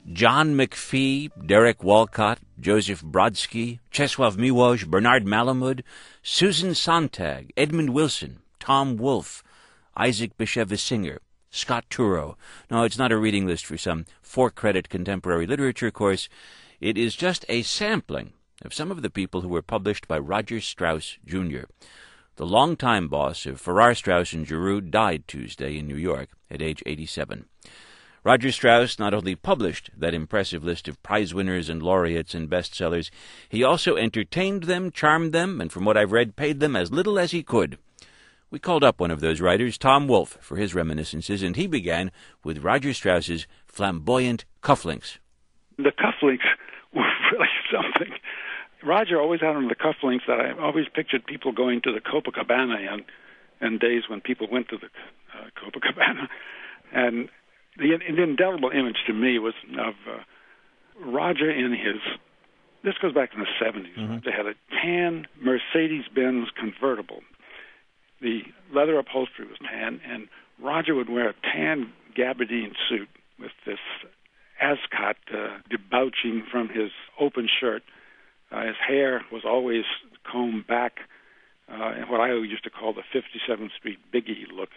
John McPhee, Derek Walcott, Joseph Brodsky, Czesław Miłosz, Bernard Malamud, Susan Sontag, Edmund Wilson, Tom Wolfe, Isaac Bashevis Singer, Scott Turow. No, it's not a reading list for some 4-credit contemporary literature course. It is just a sampling of some of the people who were published by Roger Strauss, Jr. The longtime boss of Farrar, Straus and Giroux died Tuesday in New York at age 87. Roger Strauss not only published that impressive list of prize winners and laureates and bestsellers, he also entertained them, charmed them, and from what I've read, paid them as little as he could. We called up one of those writers, Tom Wolfe, for his reminiscences, and he began with Roger Strauss's flamboyant cufflinks. The cufflinks were really something. Roger always had on the cufflinks that I always pictured people going to the Copacabana in days when people went to the Copacabana. And the indelible image to me was of Roger in his, this goes back in the 70s. Mm-hmm. They had a tan Mercedes-Benz convertible. The leather upholstery was tan, and Roger would wear a tan gabardine suit with this ascot debouching from his open shirt. His hair was always combed back, and what I used to call the 57th Street Biggie look.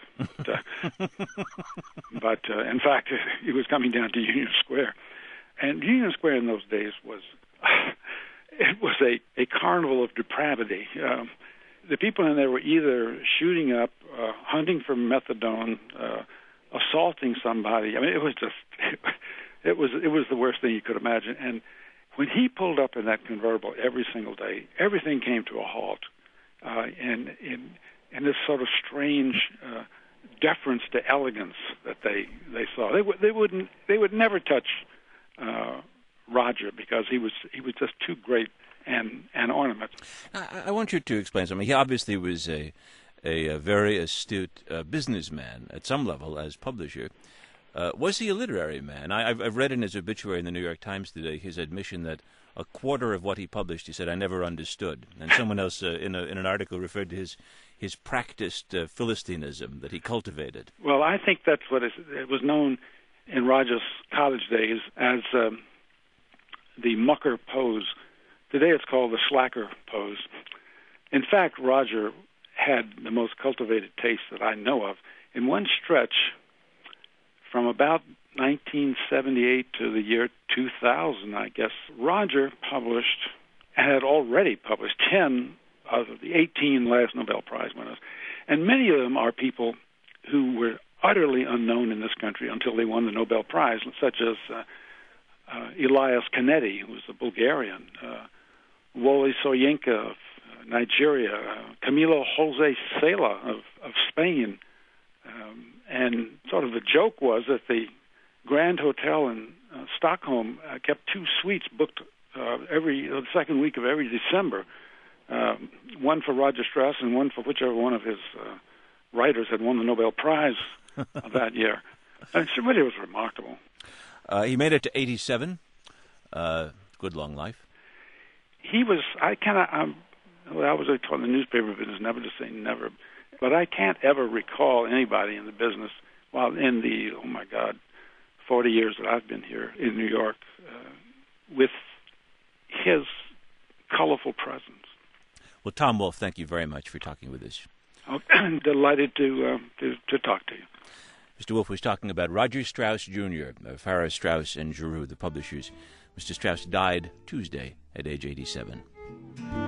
But in fact, he was coming down to Union Square. And Union Square in those days was, it was a carnival of depravity. The people in there were either shooting up, hunting for methadone, assaulting somebody. I mean, it was just, it was the worst thing you could imagine. And when he pulled up in that convertible every single day, everything came to a halt. And this sort of strange deference to elegance that they saw. They would never touch Roger because he was just too great an ornament. I want you to explain something. He obviously was a very astute businessman at some level as publisher. Was he a literary man? I've read in his obituary in the New York Times today his admission that a quarter of what he published, he said, I never understood. And someone else in an article referred to his practiced Philistinism that he cultivated. Well, I think that's what it was known in Roger's college days as the mucker pose. Today it's called the slacker pose. In fact, Roger had the most cultivated taste that I know of. In one stretch, from about 1978 to the year 2000, I guess, Roger published, and had already published 10 of the 18 last Nobel Prize winners. And many of them are people who were utterly unknown in this country until they won the Nobel Prize, such as Elias Canetti, who was a Bulgarian, Wole Soyinka of Nigeria, Camilo Jose Cela of Spain. And sort of the joke was that the Grand Hotel in Stockholm kept 2 suites booked the second week of every December, one for Roger Strauss and one for whichever one of his writers had won the Nobel Prize that year. And it really was remarkable. He made it to 87. Good long life. He was, I was taught in the newspaper business never to say never, but I can't ever recall anybody in the business, while in the, 40 years that I've been here in New York, with his colorful presence. Well, Tom Wolfe, thank you very much for talking with us. I'm delighted to talk to you. Mr. Wolfe was talking about Roger Strauss, Jr., Farrar, Straus and Giroux, the publishers. Mr. Strauss died Tuesday at age 87.